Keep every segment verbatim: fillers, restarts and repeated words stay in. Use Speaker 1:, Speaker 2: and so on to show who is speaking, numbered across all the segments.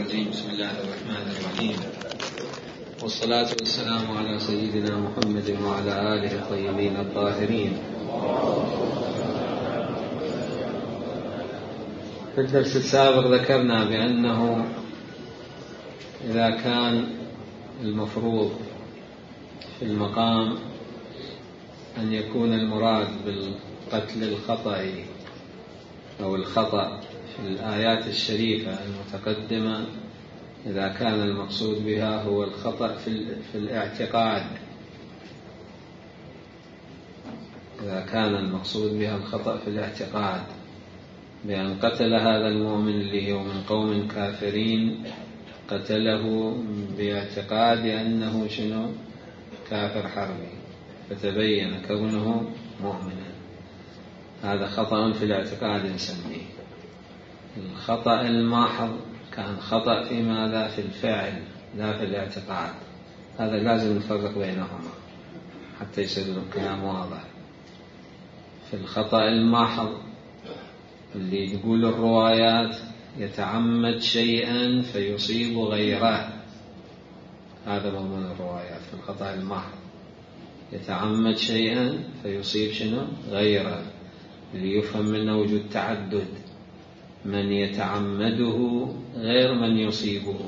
Speaker 1: الرجيم. بسم الله الرحمن الرحيم، والصلاة والسلام على سيدنا محمد وعلى آله الطيبين الطاهرين. في الدرس السابق ذكرنا بأنه إذا كان المفروض في المقام أن يكون المراد بالقتل الخطأ أو الخطأ في الآيات الشريفة المتقدمة، إذا كان المقصود بها هو الخطأ في الاعتقاد، إذا كان المقصود بها الخطأ في الاعتقاد بأن قتل هذا المؤمن اللي هو من قوم كافرين، قتله باعتقاد أنه شنو؟ كافر حربي، فتبين كونه مؤمنا. هذا خطأ في الاعتقاد نسميه. الخطأ الماحظ كان خطأ في ماذا؟ في الفعل لا في الاعتقاد. هذا لازم نفرق بينهما حتى يصير الكلام واضح. في الخطأ الماحظ اللي تقول الروايات يتعمد شيئا فيصيب غيره، هذا مضمون الروايات. في الخطأ الماحظ يتعمد شيئا فيصيب شنو؟ غيره، اللي يفهم منه وجود تعدد، من يتعمده غير من يصيبه،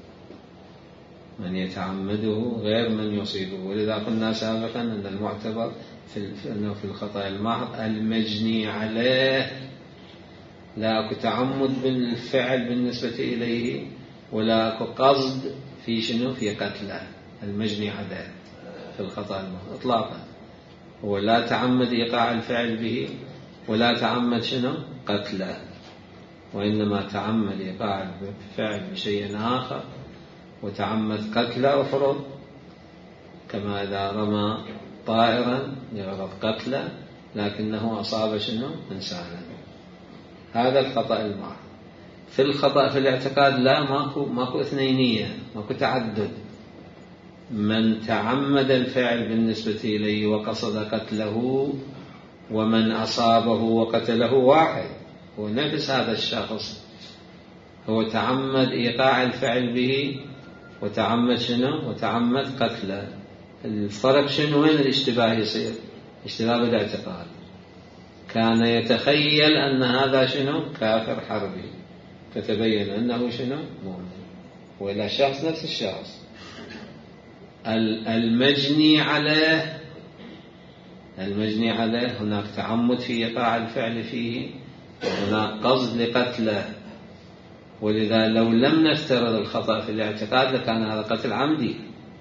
Speaker 1: من يتعمده غير من يصيبه. ولذا قلنا سابقا أن المعتبر في أنه في الخطأ المحض المجني عليه، لا أكو تعمد بالفعل بالنسبة إليه ولا أكو قصد في شنو؟ في قتله. المجني عليه في الخطأ المحض إطلاقا هو لا تعمد إيقاع الفعل به ولا تعمد شنو؟ قتله، وإنما تعمد إيقاع الفعل بشيء آخر وتعمد قتله أفرض، كما إذا رمى طائرا لغرض قتله لكنه أصاب شنو؟ إنسانا. هذا الخطأ المحض. في الخطأ في الاعتقاد لا، ماكو ماكو اثنينية، ماكو تعدد. من تعمد الفعل بالنسبة إليه وقصد قتله ومن أصابه وقتله واحد، هو نفس هذا الشخص، هو تعمد إيقاع الفعل به وتعمد شنو؟ وتعمد قتله. الفرق شنو؟ وين الاشتباه يصير؟ اشتباه بالاعتقاد. كان يتخيل أن هذا شنو؟ كافر حربي، فتبين أنه شنو؟ مؤمن. وإلى شخص نفس الشخص المجني عليه، المجني عليه هناك تعمد في إيقاع الفعل فيه وهناك قصد لقتله. ولذا لو لم نفترض الخطأ في الاعتقاد لكان هذا قتل عمدي،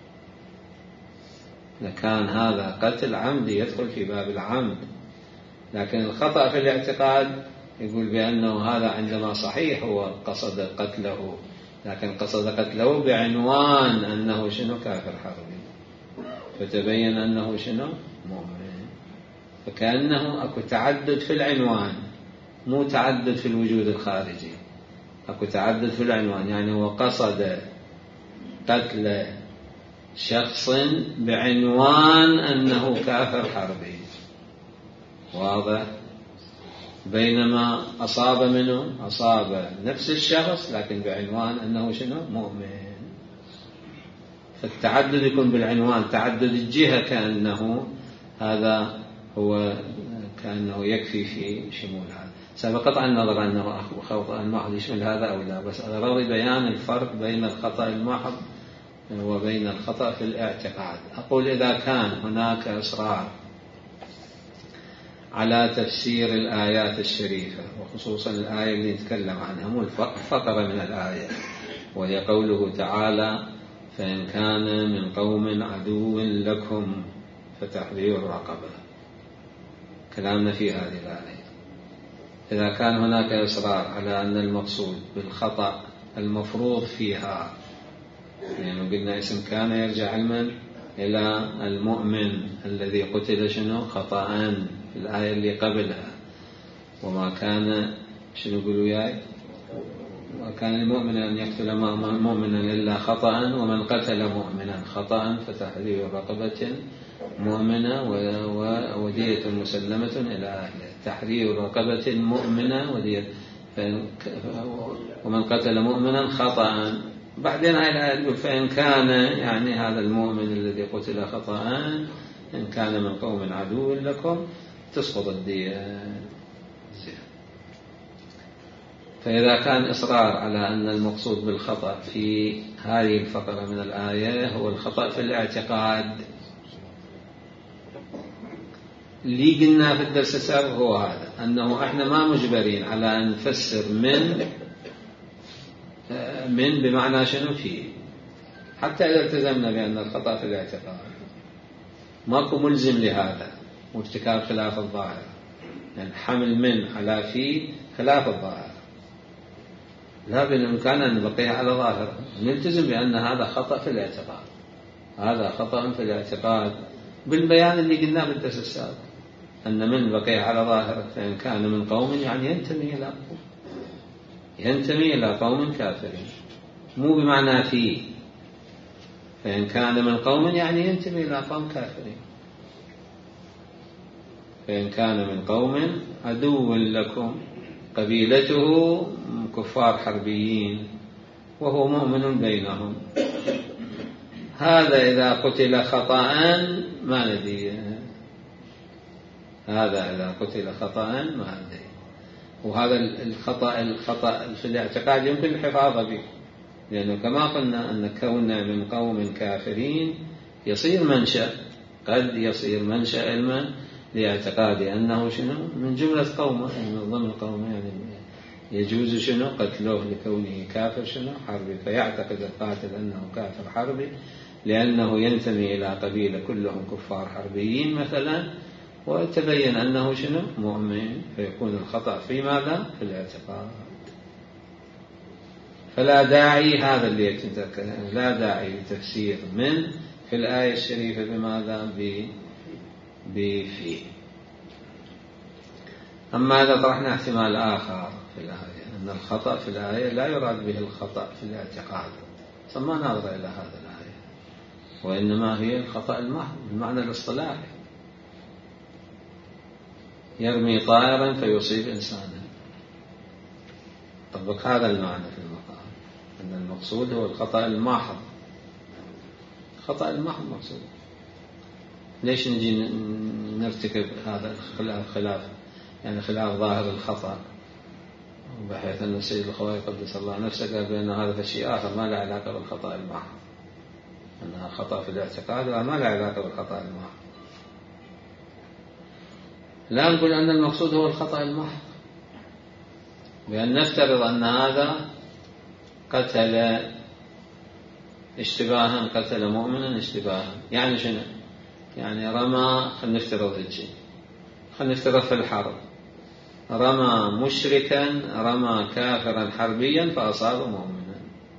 Speaker 1: لكان هذا قتل عمدي يدخل في باب العمد. لكن الخطأ في الاعتقاد يقول بأنه هذا عندما صحيح هو قصد قتله، لكن قصد قتله بعنوان أنه شنو؟ كافر حربي، فتبين أنه شنو؟ مؤمن. فكأنه أكو تعدد في العنوان، مو تعدد في الوجود الخارجي، أكو تعدد في العنوان. يعني هو قصد قتل شخص بعنوان أنه كافر حربي، واضح؟ بينما أصاب منه أصاب نفس الشخص لكن بعنوان أنه شنو؟ مؤمن. فالتعدد يكون بالعنوان، تعدد الجهة كأنه هذا هو كأنه يكفي في شمول هذا. سبق قطع النظر أنه خطأ المحض يشمل هذا أو لا، بس أغراضي بيان الفرق بين الخطأ المحض وبين الخطأ في الاعتقاد. أقول إذا كان هناك إصرار على تفسير الآيات الشريفة، وخصوصا الآية اللي نتكلم عنها مو فقرة من الآية، وهي قوله تعالى: فإن كان من قوم عدو لكم فتحرير رقبة. كلامنا في هذه الآية. إذا كان هناك إصرار على أن المقصود بالخطأ المفروض فيها، يعني قلنا اسم كان يرجع علما إلى المؤمن الذي قتل شنو؟ خطأ في الآية اللي قبلها. وما كان شنو يقولوا ياي؟ وكان المؤمن أن يقتل مؤمنا إلا خطأ، ومن قتل مؤمنا خطأ فتحرير رقبة مؤمنة ودية مسلمة إلى أهله. تحرير رقبة مؤمنة ودية، فإن ومن قتل مؤمنا خطأ. بعدين هاي الآية تقول فإن كان يعني هذا المؤمن الذي قتل خطأ إن كان من قوم عدو لكم تسقط الدية. فإذا كان إصرار على أن المقصود بالخطأ في هذه الفقرة من الآية هو الخطأ في الاعتقاد، اللي قلنا في الدرس السابق هو هذا، أنه إحنا ما مجبرين على أن نفسر من من بمعنى شنو فيه، حتى إذا التزمنا بأن الخطأ في الاعتقاد ماكو ملزم لهذا وارتكاب خلاف الظاهر، يعني حمل من على فيه خلاف الظاهر، لا بالإمكان أن نبقيها على ظاهر، نلتزم بأن هذا خطأ في الاعتقاد، هذا خطأ في الاعتقاد بالبيان اللي قلناه بالدرس السابق، أن من بقيها على ظاهر فإن كان من قوم يعني ينتمي إلى ينتمي إلى قوم كافرين، مو بمعنى فيه، فإن كان من قوم يعني ينتمي إلى قوم كافرين. فإن كان من قوم عدو لكم قبيلته كفار حربيين وهو مؤمن بينهم، هذا إذا قتل خطأ ما ندري، هذا إذا قتل خطأ ما ندري. وهذا الخطأ الخطأ في الاعتقاد يمكن الحفاظ به، لأنه كما قلنا أن كوننا من قوم كافرين يصير منشأ، قد يصير منشأ علما لاعتقاد أنه شنو من جملة قومه، من ضمن قومه، يعني يجوز شنو قتله لكونه كافر شنو حربي، فيعتقد القاتل أنه كافر حربي لأنه ينتمي إلى قبيلة كلهم كفار حربيين مثلا، وتبين أنه شنو مؤمن، فيكون الخطأ في ماذا في الاعتقاد. فلا داعي، هذا اللي يتذكر، لا داعي لتفسير من في الآية الشريفة بماذا بفيه. أما إذا طرحنا احتمال آخر في الآية أن الخطأ في الآية لا يراد به الخطأ في الاعتقاد، فما نظر إلى هذا الآية، وإنما هي الخطأ المحض بالمعنى الاصطلاحي، يرمي طائرا فيصيب إنسانا، طبق هذا المعنى في المقام، أن المقصود هو الخطأ المحض، الخطأ المحض مقصود. ليش نجي نرتكب هذا الخلاف خلاف يعني خلاف ظاهر الخطأ، بحيث أن السيد الخوئي قدس الله نفسه قال بأن هذا شيء آخر ما له علاقة بالخطأ المحض، أنها خطأ في الاعتقاد وما له علاقة بالخطأ المحض. لا نقول أن المقصود هو الخطأ المحض، بأن نفترض أن هذا قتل اشتباها، قتل مؤمنا اشتباها، يعني شنو؟ يعني رمى، خلينا نفترض هالشيء، خلينا نفترض في الحرب رمى مشركا، رمى كافرا حربيا فأصاب مؤمنا،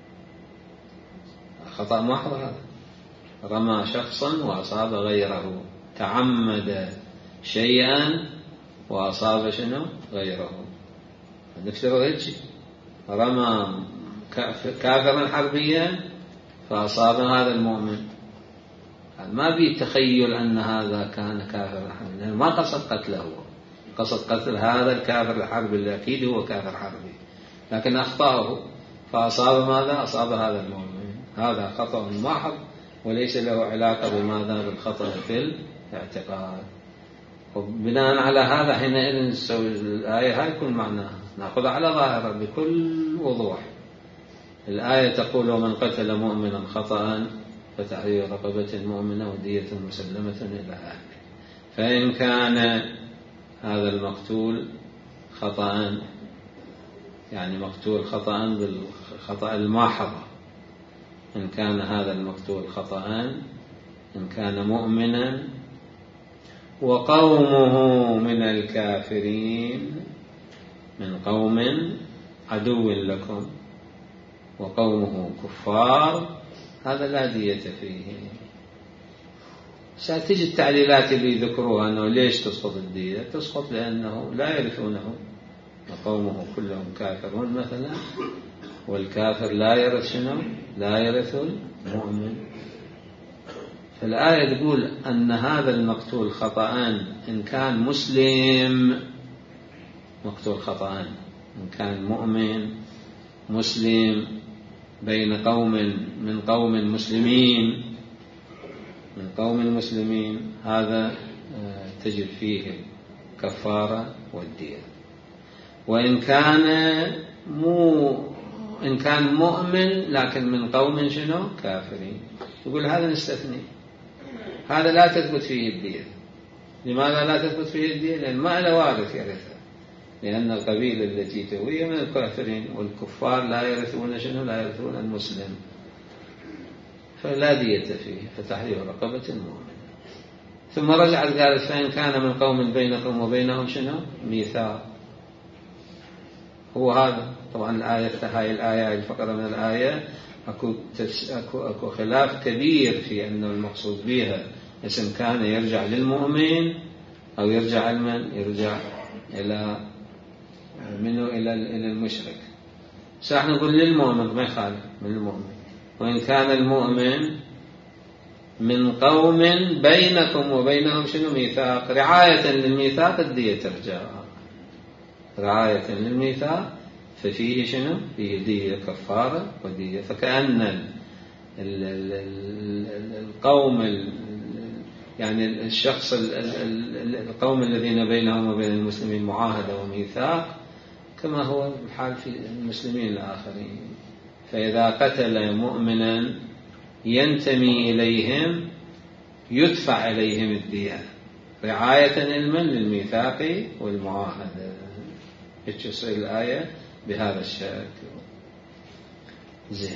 Speaker 1: خطأ محض هذا، رمى شخصا وأصاب غيره، تعمد شيئا وأصاب شنو غيره، نفترض هالشيء، رمى كافرا حربيا فأصاب هذا المؤمن، ما بي تخيل أن هذا كان كافر حربي، لأنه ما قصد قتله، قصد قتل هذا الكافر الحربي اللي أكيد هو كافر حربي، لكن أخطأه فأصاب ماذا؟ أصاب هذا المؤمن، هذا خطأ محض وليس له علاقة بماذا؟ بالخطأ في الاعتقاد. وبناء على هذا حينئذ نسوي الآية هاي يكون معناها نأخذ على ظاهرة بكل وضوح. الآية تقول ومن قتل مؤمنا خطأ فتحرير رقبة مؤمنة ودية مسلمة إلى أهله. فإن كان هذا المقتول خطأ، يعني مقتول خطأ بالخطأ الماحظ، إن كان هذا المقتول خطأ، إن كان مؤمنا وقومه من الكافرين، من قوم عدو لكم وقومه كفار، هذا لا دية فيه. ستجي التعليلات اللي ذكروها أنه ليش تسقط الدية، تسقط لأنه لا يرثونه، وقومه كلهم كافرون مثلا، والكافر لا يرث شنو؟ لا يرث المؤمن. فالآية تقول أن هذا المقتول خطأ إن كان مسلم، مقتول خطأ إن كان مؤمن مسلم بين قوم من قوم مسلمين من قوم مسلمين هذا تجد فيه الكفارة والدية. وإن كان مو إن كان مؤمن لكن من قوم شنو كافرين، يقول هذا نستثني، هذا لا تثبت فيه الدية. لماذا لا تثبت فيه الدية؟ لأن ما له وارث يرثه، لأن القبيلة التي تهوي من الكافرين، والكفار لا يرثون شنو لا يرثون المسلم، فلا دية فيه، فتحرير رقبة مؤمنة. ثم رجعت قالت فإن كان من قوم بينكم وبينهم شنو ميثاق. هو هذا طبعا الآية هاي الآية الفقرة من الآية أكو, أكو, أكو خلاف كبير في أن المقصود بها اسم كان يرجع للمؤمن أو يرجع لمن يرجع إلى منه إلى إلى المشرك. ساح نقول للمؤمن ما يخالف من المؤمن. وإن كان المؤمن من قوم بينكم وبينهم شنو ميثاق، رعاية للميثاق الدية ترجع، رعاية للميثاق ففيه شنو فيه دية كفارة ودية. فكأن القوم يعني الشخص القوم الذين بينهم وبين المسلمين معاهدة وميثاق كما هو الحال في المسلمين الآخرين. فإذا قتل مؤمنا ينتمي إليهم يدفع إليهم الدية رعاية علما للميثاق والمعاهدة. تصير الآية بهذا الشكل. زين.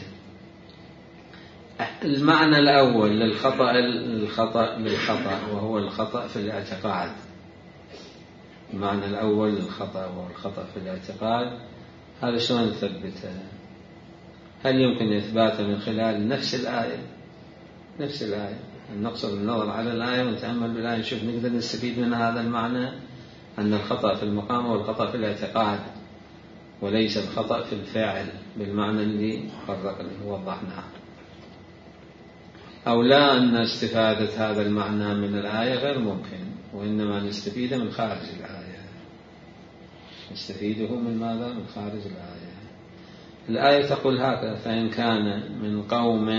Speaker 1: المعنى الأول للخطأ الخطأ للخطأ وهو الخطأ في الاعتقاد. المعنى الأول للخطأ وهو الخطأ في الاعتقاد، هذا شلون نثبته؟ هل يمكن إثباته من خلال نفس الآية؟ نفس الآية نقصد النظر على الآية ونتأمل بالآية نشوف نقدر نستفيد من هذا المعنى أن الخطأ في المقام هو الخطأ في الاعتقاد وليس الخطأ في الفاعل بالمعنى اللي فرقنا ووضحناه. أو لا أن استفادة هذا المعنى من الآية غير ممكن، وإنما نستفيده من خارج الآية. نستفيده من ماذا؟ من خارج الآية. الآية تقول هكذا: فإن كان من قوم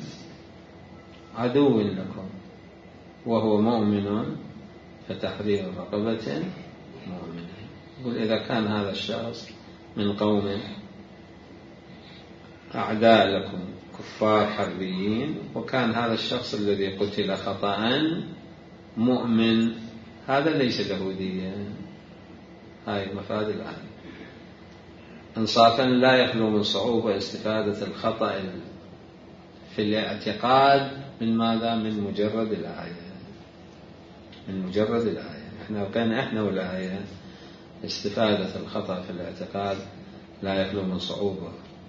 Speaker 1: عدو لكم وهو مؤمن فتحرير رقبة مؤمنة. يقول إذا كان هذا الشخص من قوم أعداء لكم كفار حربيين، وكان هذا الشخص الذي قتل خطأ مؤمن، هذا ليس له دية. هاي مفاد الآية. إنصافا لا يخلو من صعوبة استفادة الخطأ في الاعتقاد من ماذا؟ من مجرد الآية. من مجرد الآية إحنا وكان إحنا والآية استفادة الخطأ في الاعتقاد لا يخلو من صعوبة.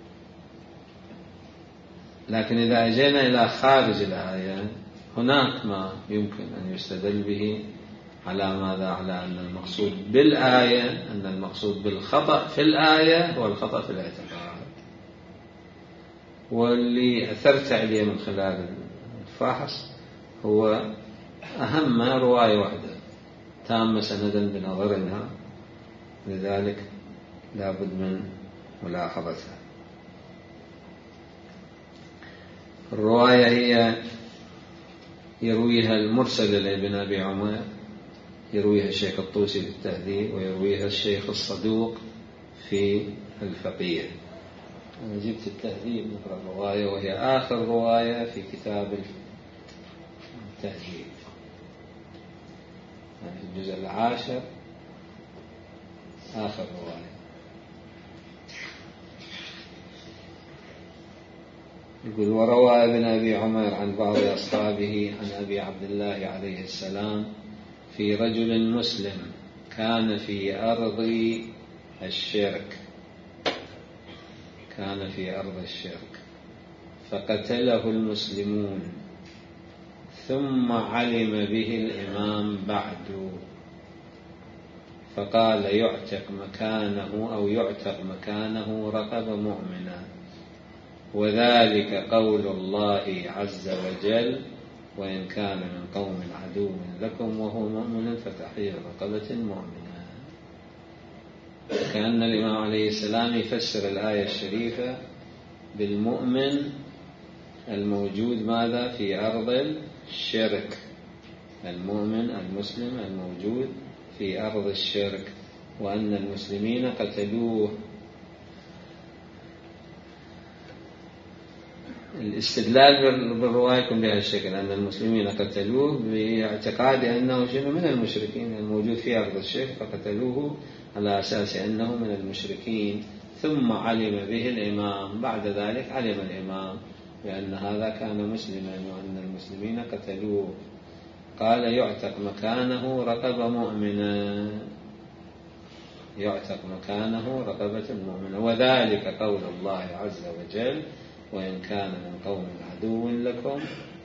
Speaker 1: لكن إذا أجينا إلى خارج الآية هناك ما يمكن أن يستدل به على ماذا؟ على أن المقصود بالآية أن المقصود بالخطأ في الآية هو الخطأ في الاعتقاد. واللي أثرت عليه من خلال الفحص هو أهم رواية واحدة تامة سندا بنظرنا، لذلك لابد من ملاحظتها. الرواية هي يرويها المرسل لابن أبي عمر، يرويها الشيخ الطوسي في التهذيب، ويرويها الشيخ الصدوق في الفقيه. أنا جبت التهذيب نقرأ الرواية وهي آخر رواية في كتاب التهذيب، يعني في الجزء العاشر آخر رواية. يقول: وروى ابن أبي عمر عن بعض أصحابه عن أبي عبد الله عليه السلام في رجل مسلم كان في أرض الشرك كان في أرض الشرك فقتله المسلمون، ثم علم به الإمام بعد فقال يعتق مكانه أو يعتق مكانه رقبة مؤمنة، وذلك قول الله عز وجل: وإن كان من قوم عدو لكم وهو مؤمن فتحرير رقبة مؤمنة. وكأن الإمام عليه السلام يفسر الآية الشريفة بالمؤمن الموجود ماذا في أرض الشرك، المؤمن المسلم الموجود في أرض الشرك، وأن المسلمين قتلوه. الاستدلال بالرواية يكون بهذا الشكل، أن المسلمين قتلوه باعتقاد أنه شنو من المشركين الموجود في أرض الشرك، فقتلوه على أساس أنه من المشركين. ثم علم به الإمام، بعد ذلك علم الإمام بأن هذا كان مسلما وأن المسلمين قتلوه، قال يعتق مكانه رقبة مؤمنة، يعتق مكانه رقبة مؤمنة. وذلك قول الله عز وجل: وإن كان من قوم عدو لكم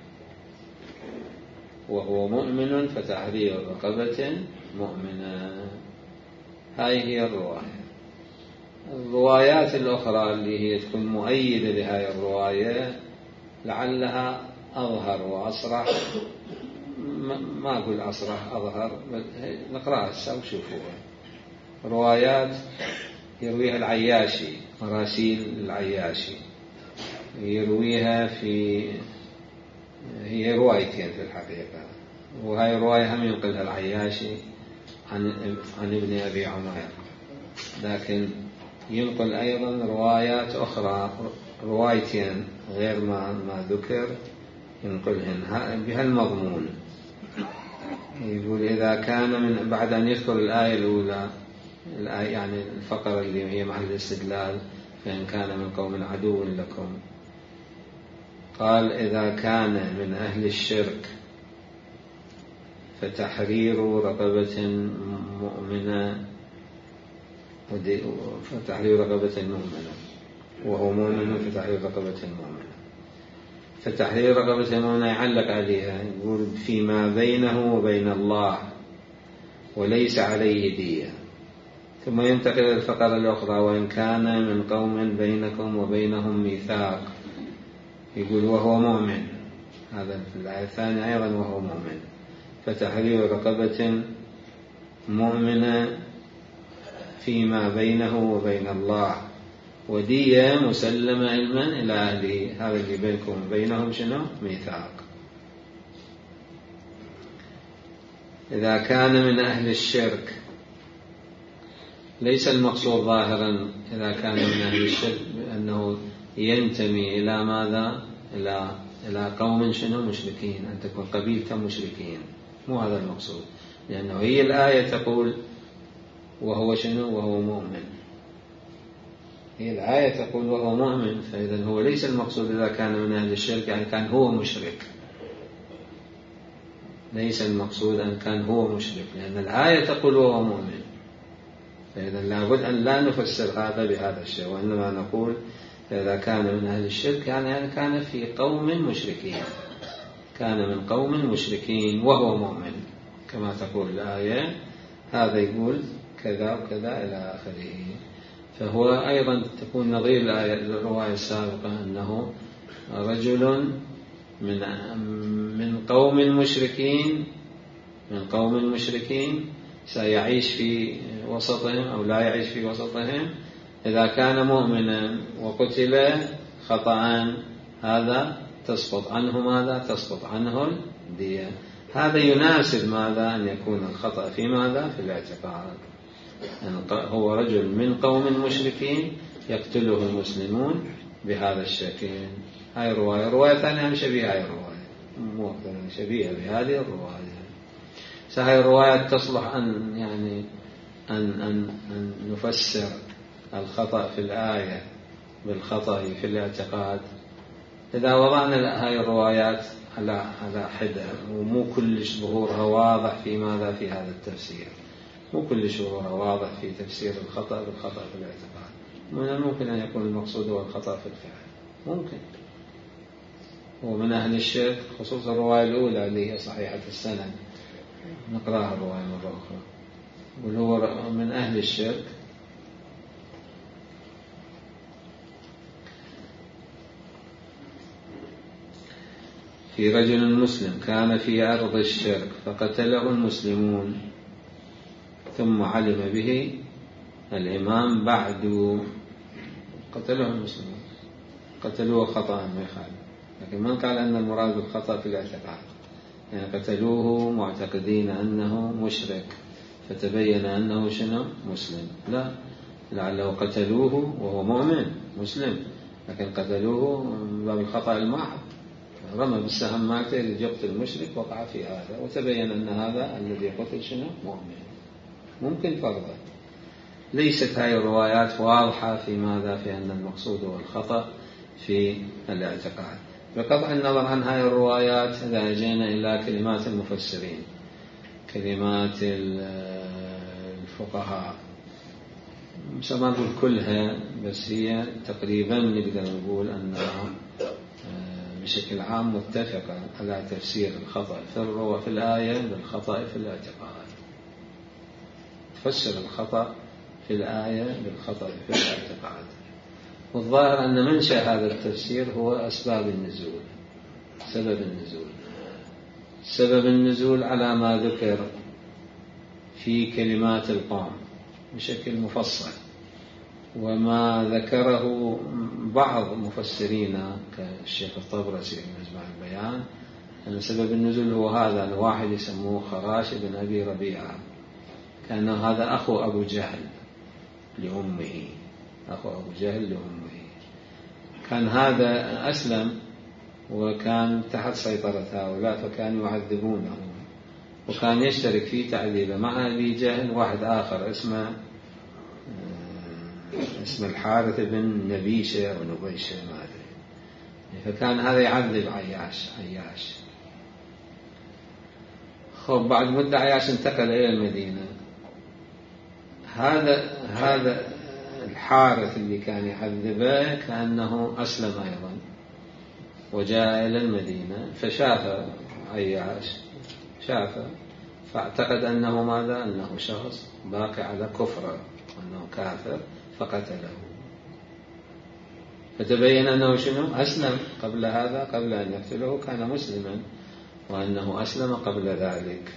Speaker 1: وهو مؤمن فتحرير رقبة مؤمنة. هذه هي الرواية. الروايات الأخرى اللي هي تكون مؤيدة لهذه الرواية لعلها أظهر وأصرح، ما أقول أصرح أظهر، نقرأها السوا وشوفوها. روايات يرويها العياشي، مراسيل العياشي يرويها في، هي روايتين في الحقيقة، وهي رواية هم ينقلها العياشي عن عن ابن أبي عمير، لكن ينقل أيضا روايات أخرى، روايتين غير ما ما ذكر ينقلهن بهالمضمون. يقول إذا كان من بعد أن يذكر الآية الأولى، الآية يعني الفقرة اللي هي محل الاستدلال، فإن كان من قوم عدو لكم، قال إذا كان من أهل الشرك فتحرير رقبة مؤمنة، فتحرير رقبة مؤمنة، وهو مؤمن فتحرير رقبة مؤمنة. فتحرير رقبة مؤمنة يعلق عليها، يقول فيما بينه وبين الله وليس عليه دية. ثم ينتقل إلى الفقرة الأخرى: وإن كان من قوم بينكم وبينهم ميثاق، يقول وهو مؤمن، هذا في الآية الثانية أيضا وهو مؤمن، فتحرير رقبة مؤمنة فيما بينه وبين الله، ودية مسلمة علما إلى أهله. هذا اللي بينكم وبينهم شنو؟ ميثاق. إذا كان من أهل الشرك، ليس المقصود ظاهرا إذا كان من أهل الشرك أنه ينتمي إلى ماذا؟ إلى إلى قوم شنو؟ مشركين، أن تكون قبيلة مشركين، مو هذا المقصود، لأنه هي الآية تقول وهو شنو؟ وهو مؤمن. هي الآية تقول وهو مؤمن، فإذا هو ليس المقصود إذا كان من أهل الشرك يعني كان هو مشرك، ليس المقصود أن كان هو مشرك، لأن الآية تقول وهو مؤمن. فإذا لابد أن لا نفسر هذا بهذا الشيء، وإنما نقول إذا كان من أهل الشرك يعني كان في قوم مشركين، كان من قوم مشركين وهو مؤمن كما تقول الآية، هذا يقول كذا وكذا إلى آخره. فهو أيضا تكون نظير الآية الرواية السابقة، أنه رجل من من قوم مشركين من قوم مشركين سيعيش في وسطهم أو لا يعيش في وسطهم، إذا كان مؤمنا وقتل خطأ هذا تسقط عنه ماذا؟ تسقط عنه الدية. هذا يناسب ماذا؟ أن يكون الخطأ في ماذا؟ في الاعتقاد. هو رجل من قوم مشركين يقتله المسلمون بهذا الشكل. هاي رواية رواية ثانية شبيهة هاي الرواية، مو شبيهة بهذه الرواية. فهاي الروايات تصلح أن يعني أن أن أن نفسر الخطأ في الآية بالخطأ في الاعتقاد. إذا وضعنا هاي الروايات على على حدة، ومو كلش ظهورها واضح في ماذا؟ في هذا التفسير، مو كلش ظهورها واضح في تفسير الخطأ بالخطأ في الاعتقاد. من ممكن أن يكون المقصود هو الخطأ في الفعل، ممكن هو من أهل الشرك، خصوصا الرواية الأولى اللي هي صحيحة السند، نقرأها الرواية مرة أخرى، وهو من أهل الشرك في رجل مسلم كان في أرض الشرك فقتله المسلمون ثم علم به الإمام بعد قتله المسلمون، قتلوه خطأ ما يخالف، لكن من قال أن المراد بالخطأ في الاعتقاد؟ يعني قتلوه معتقدين أنه مشرك فتبين أنه شنو مسلم، لا، لعله قتلوه وهو مؤمن مسلم، لكن قتلوه من باب الخطأ المحض، رمى بالسهم مالته يريد يقتل المشرك وقع في هذا، وتبين أن هذا الذي قتل شنو مؤمن، ممكن فرضا. ليست هذه الروايات واضحة في ماذا؟ في أن المقصود هو الخطأ في الاعتقاد. بقطع النظر عن هذه الروايات، إذا جينا إلى كلمات المفسرين، كلمات الفقهاء، مش ما نقول كلها، بس هي تقريبا نقدر نقول أنها بشكل عام متفقة على تفسير الخطأ في الآية بالخطأ في الاعتقاد. تفسر الخطأ في الآية بالخطأ في الاعتقاد. والظاهر أن منشأ هذا التفسير هو أسباب النزول، سبب النزول سبب النزول على ما ذكر في كلمات القوم بشكل مفصل، وما ذكره بعض مفسرين كالشيخ الطبرسي في مجمع البيان، أن سبب النزول هو هذا، أن واحد يسموه خراش بن أبي ربيعة، كان هذا أخو أبو جهل لأمه، أخو أبو جهل لأمه، كان هذا أسلم وكان تحت سيطرة هؤلاء، فكانوا يعذبونه، وكان يشترك في تعذيبه مع أبي جهل واحد آخر اسمه اسم الحارث بن نبيشة أو نبيشة ما أدري، فكان هذا يعذب عياش عياش خب بعد مدة عياش انتقل إلى المدينة. هذا هذا الحارث اللي كان يعذبه كأنه أسلم أيضا وجاء إلى المدينة، فشاف عياش شافه فاعتقد أنه ماذا؟ أنه شخص باقي على كفره، أنه كافر، فقتله، فتبين أنه شنو؟ أسلم قبل هذا، قبل أن يقتله كان مسلما، وأنه أسلم قبل ذلك.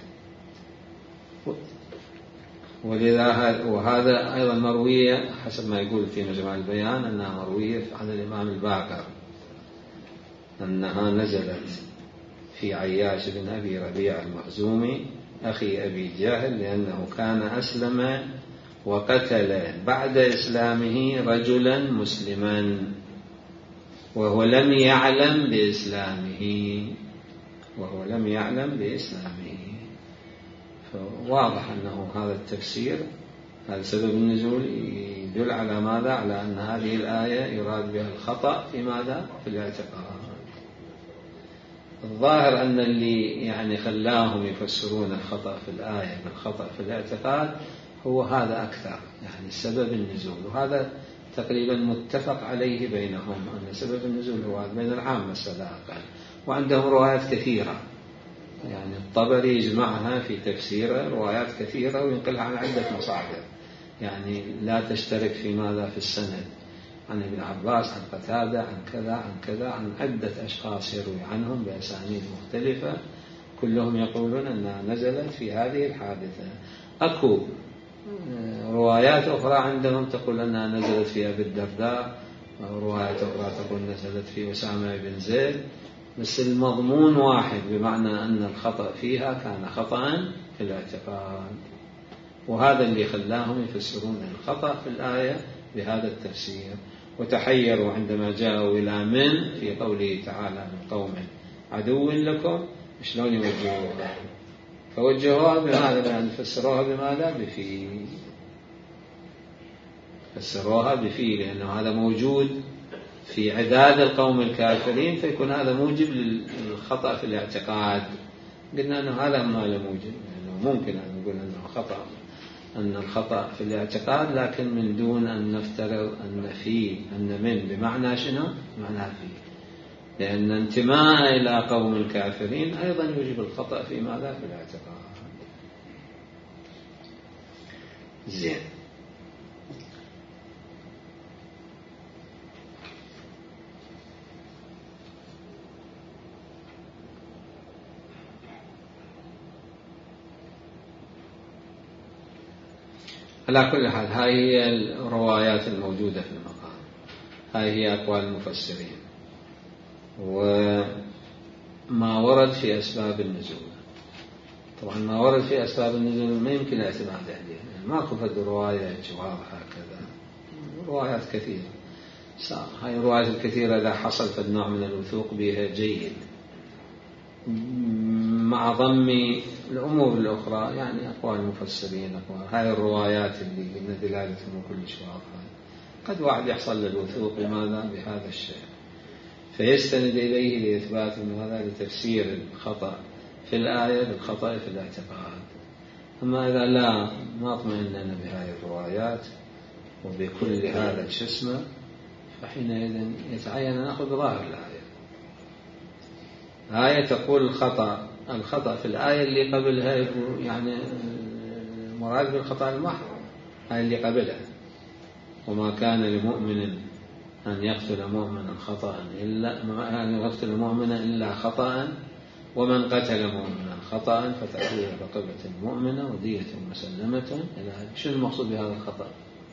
Speaker 1: ولذا وهذا أيضا مروية حسب ما يقول في مجمع البيان، أنها مروية عن الإمام الباقر أنها نزلت في عياش بن أبي ربيع المخزومي أخي أبي جهل، لأنه كان أسلم وقتل بعد إسلامه رجلا مسلما وهو لم يعلم بإسلامه وهو لم يعلم بإسلامه. فواضح أنه هذا التفسير، هذا سبب النزول، يدل على ماذا؟ على أن هذه الآية يراد بها الخطأ في ماذا؟ في الاعتقاد. الظاهر أن اللي يعني خلاهم يفسرون الخطأ في الآية بالخطأ في الاعتقاد هو هذا أكثر، يعني سبب النزول، وهذا تقريبا متفق عليه بينهم، أن سبب النزول هو بين العامة السلاقة، وعندهم روايات كثيرة، يعني الطبري يجمعها في تفسيره روايات كثيرة وينقلها عن عدة مصادر، يعني لا تشترك في ماذا؟ في السند، عن ابن عباس، عن قتادة، عن كذا عن كذا، عن عدة أشخاص يروي عنهم بأسانيد مختلفة، كلهم يقولون أنها نزلت في هذه الحادثة. أكو روايات أخرى عندهم تقول أنها نزلت في أبي الدرداء، وروايات أخرى تقول نزلت في أسامة بن زيد، بس المضمون واحد، بمعنى أن الخطأ فيها كان خطأ في الاعتقاد، وهذا اللي خلاهم يفسرون الخطأ في الآية بهذا التفسير، وتحيروا عندما جاءوا إلى من في قوله تعالى من قوم عدو لكم، شلون يوجهوها؟ فوجهوها بماذا؟ لأن فسروها بماذا؟ بفي، فسروها بفي، لأنه هذا موجود في عداد القوم الكافرين، فيكون هذا موجب للخطأ في الاعتقاد. قلنا أنه هذا ما له موجب، لأنه ممكن أن نقول أنه خطأ، أن الخطأ في الاعتقاد، لكن من دون أن نفترض أن في أن من بمعنى شنو؟ بمعنى في، لأن انتماء إلى قوم الكافرين أيضا يوجب الخطأ في ماذا؟ في الاعتقاد. زين. على كل حال هاي هي الروايات الموجودة في المقام، هاي هي أقوال المفسرين وما ورد في أسباب النزول. طبعا ما ورد في أسباب النزول ما يمكن الاعتماد عليه، يعني ما كفت رواية واضحة كذا، روايات كثيرة. هاي الروايات الكثيرة إذا حصل في النوع من الوثوق بها جيد مع ضم الأمور الأخرى، يعني أقوال المفسرين أقوال هاي الروايات اللي قلنا دلالتهم كلش واضحة، قد واحد يحصل للوثوق بماذا بهذا الشيء فيستند إليه لإثبات هذا لتفسير الخطأ في الآية بالخطأ في الاعتقاد. أما إذا لا ما اطمئننا بهذه الروايات وبكل هذا الشسمة فحينئذ يتعين أن نأخذ ظاهر الآية. آية تقول الخطأ الخطأ في الآية اللي قبلها، يعني المراد بالخطأ المحض الآية اللي قبلها، وما كان لمؤمن أن يقتل مؤمنا خطأ إلا أن يقتل مؤمنا إلا خطأ ومن قتل مؤمنا خطأ فتحرير رقبة مؤمنة ودية مسلمة إلى شو المقصود بهذا الخطأ؟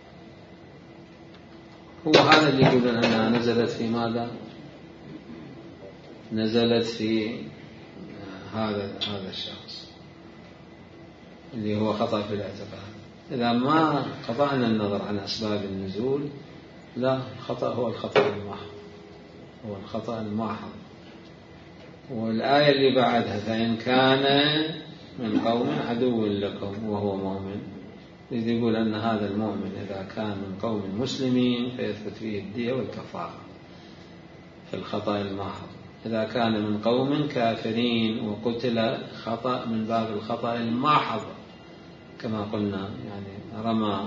Speaker 1: هو هذا اللي يقول أنها نزلت في ماذا؟ نزلت في هذا هذا الشخص اللي هو خطأ في الاعتقاد. إذا ما قطعنا النظر عن أسباب النزول، لا، الخطأ هو الخطأ المحض، هو الخطأ المحض. والآية اللي بعدها فإن كان من قوم عدو لكم وهو مؤمن، إذ يقول أن هذا المؤمن إذا كان من قوم مسلمين فيثبت فيه الدية والكفارة في الخطأ المحض. إذا كان من قوم كافرين وقتل خطأ من باب الخطأ المحض كما قلنا، يعني رمى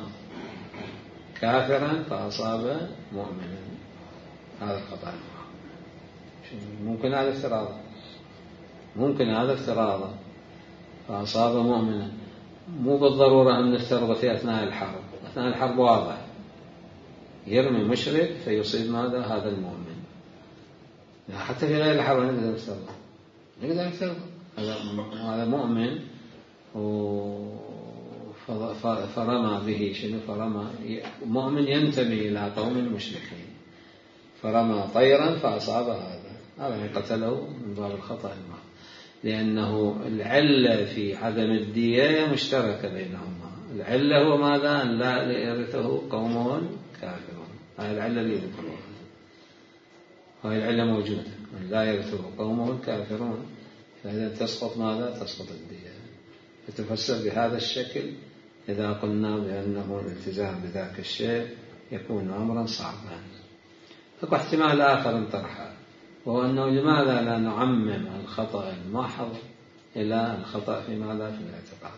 Speaker 1: كافرا فأصاب مؤمنا، هذا الخطأ المحض. ممكن هذا افتراضا، ممكن هذا افتراضا فأصاب مؤمنا، مو بالضرورة أن نفترض في أثناء الحرب. أثناء الحرب واضح يرمي مشرك فيصيب ماذا هذا المؤمن، حتى في غير الحرب نقدر نفترض نقدر نفترض هذا مؤمن فرمى به شنو، فرمى مؤمن ينتمي إلى قوم مشركين فرمى طيرا فأصاب هذا، هذا قتله من باب الخطأ المحض، لأنه العلة في عدم الدية مشتركة بينهما. العلة هو ماذا؟ أن لا يرثه قوم كافرون، هذه العلة اللي ذكروها، هذه العلة موجودة، أن لا يرثه قوم كافرون، فإذا تسقط ماذا؟ تسقط الدية. فتفسر بهذا الشكل إذا قلنا بأنه الالتزام بذاك الشيء يكون أمرا صعبا. فكو احتمال آخر انطرحه، وهو أنه لماذا لا نعمم الخطأ المحض إلى الخطأ في ماذا؟ في الاعتقاد.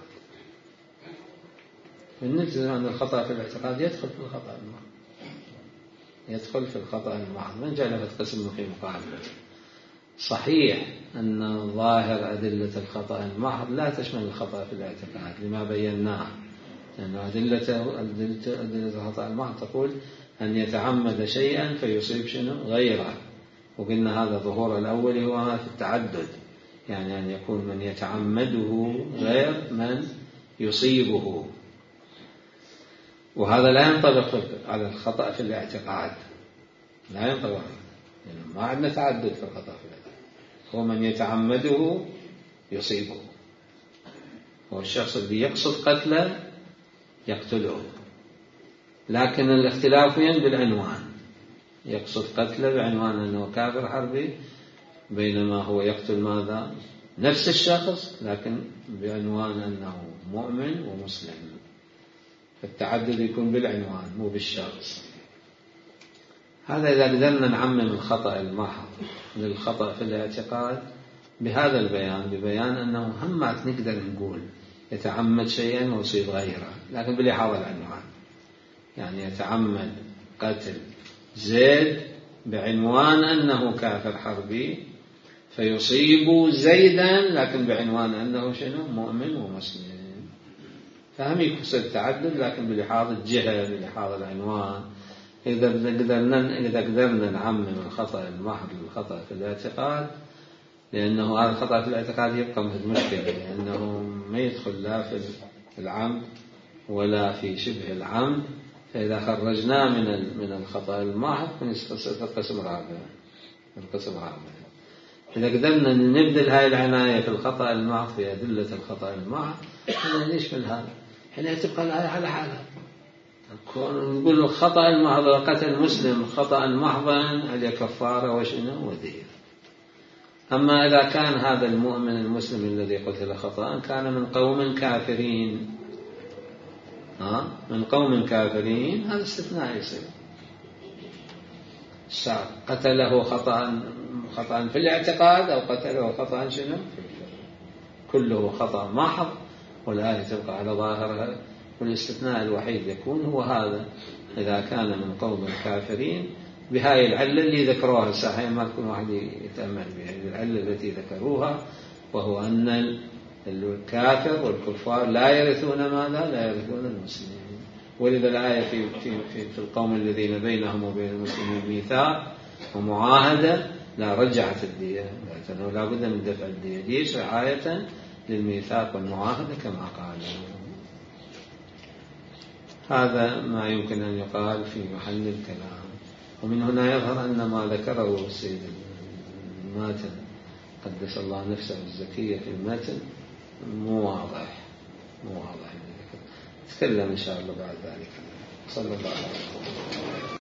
Speaker 1: فنجزم أن الخطأ في الاعتقاد يدخل في الخطأ المحض، يدخل في الخطأ المحض، من جعل قسم في مقابله. صحيح أن ظاهر أدلة الخطأ المحض لا تشمل الخطأ في الاعتقاد لما بيناه، لأن أدلة أدلة الخطأ المحض تقول أن يتعمد شيئا فيصيب شنو غيره، وقلنا هذا ظهور الأول هو في التعدد، يعني أن يكون من يتعمده غير من يصيبه، وهذا لا ينطبق على الخطأ في الاعتقاد، لا ينطبق، يعني ما عندنا تعدد في الخطأ في الاعتقاد، هو من يتعمده يصيبه، هو الشخص الذي يقصد قتله يقتله، لكن الاختلاف ين بالعنوان، يقصد قتله بعنوان أنه كافر حربي، بينما هو يقتل ماذا؟ نفس الشخص لكن بعنوان أنه مؤمن ومسلم. فالتعدد يكون بالعنوان مو بالشخص. هذا إذا قدرنا نعمم الخطأ المحض للخطأ في الاعتقاد بهذا البيان، ببيان أنه همات نقدر نقول يتعمد شيئا ويصيب غيره، لكن بالإحاطة العنوان، يعني يتعمد قتل زيد بعنوان أنه كافر حربي فيصيب زيدا، لكن بعنوان أنه شنو مؤمن ومسلم. فهم يقصد تعدد لكن بلحاظ الجهة، بلحاظ العنوان. إذا قدرنا إذا قدرنا نعمم الخطأ المحض للخطأ في الاعتقاد، لأنه هذا الخطأ في الاعتقاد يبقى مثل مشكلة، لأنه ما يدخل لا في العمد ولا في شبه العمد، فإذا خرجناه من من الخطأ المحض فالقسم رابع. القسم رابع. إذا قدرنا نبذل هاي العناية في الخطأ المحض في أدلة الخطأ المحض حين نشمل هذا، حين تبقى الآية على حالها. نقول الخطأ المحض قتل مسلم خطأ محضا هل كفارة وشنو ودية. أما إذا كان هذا المؤمن المسلم الذي قتل خطأ كان من قوم كافرين، ها من قوم كافرين، هذا استثناء يصير. قتله خطأ خطأ في الاعتقاد أو قتله خطأ شنو كله خطأ محض، والآية تبقى على ظاهرها، والاستثناء الوحيد يكون هو هذا إذا كان من قوم كافرين بهاي العلة اللي ذكروها الساحين، ما تكون واحد يتأمل بها العلة التي ذكروها، وهو أن الكافر والكفار لا يرثون ماذا؟ لا يرثون المسلمين. ولذا الآية في, في, في, في القوم الذين بينهم وبين المسلمين ميثاق ومعاهدة لا رجعت الدية، لأنه لا بد من دفع الدية. ليش؟ رعاية للميثاق والمعاهدة كما قال. هذا ما يمكن أن يقال في محل الكلام. ومن هنا يظهر أن ما ذكره السيد الماتن قدس الله نفسه الزكية في المتن مو واضح، مو واضح. نتكلم إن شاء الله بعد ذلك. صلى الله عليه وسلم.